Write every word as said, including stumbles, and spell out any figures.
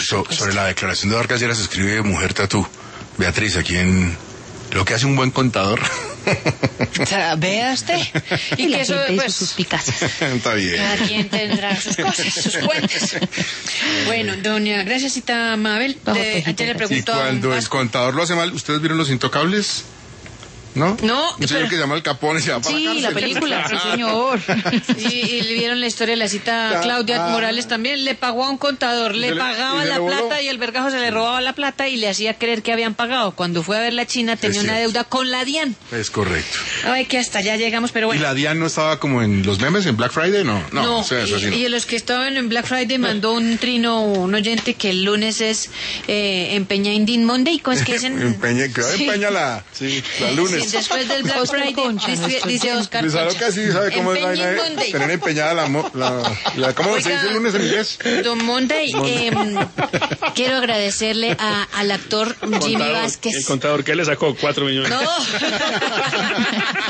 So, sobre la declaración de Vargas Lleras escribe Mujer Tatú, Beatriz, aquí en lo que hace un buen contador. O sea, vea usted. Y, y que eso, pues, sus suspicacias. Está bien. Cada quien tendrá sus cosas, sus cuentas. Bueno, doña Graciasita Mabel, de, ayer le preguntó. Y cuando el contador lo hace mal, ¿ustedes vieron Los Intocables? ¿No? No. Un señor pero... que se llama El Capone se va para sí, la cárcel. La película, sí, señor. Y, y le vieron la historia de la cita a Claudia ah, Morales también. Le pagó a un contador, le, le pagaba la plata voló. Y el vergajo se le robaba la plata y le hacía creer que habían pagado. Cuando fue a ver la China tenía una deuda con la DIAN. Es correcto. Ay, que hasta allá llegamos, pero bueno. ¿Y la DIAN no estaba como en los memes en Black Friday? No, no. No, o sea, eso y, sí no. y los que estaban en Black Friday mandó un trino, un oyente que el lunes es eh, Empeña Indin Monday. ¿Cómo es que dicen? Empeña, que sí. Empeña la, sí, la lunes. Sí, después del Black Friday, Concha, dice, dice Oscar Concha. Concha. Casi sabe cómo es la vaina de tener empeñada la, la, la ¿cómo Oiga, se dice el lunes en inglés? Don Monday, eh, quiero agradecerle a, al actor Jimmy contador, Vázquez. El contador que le sacó cuatro millones. No.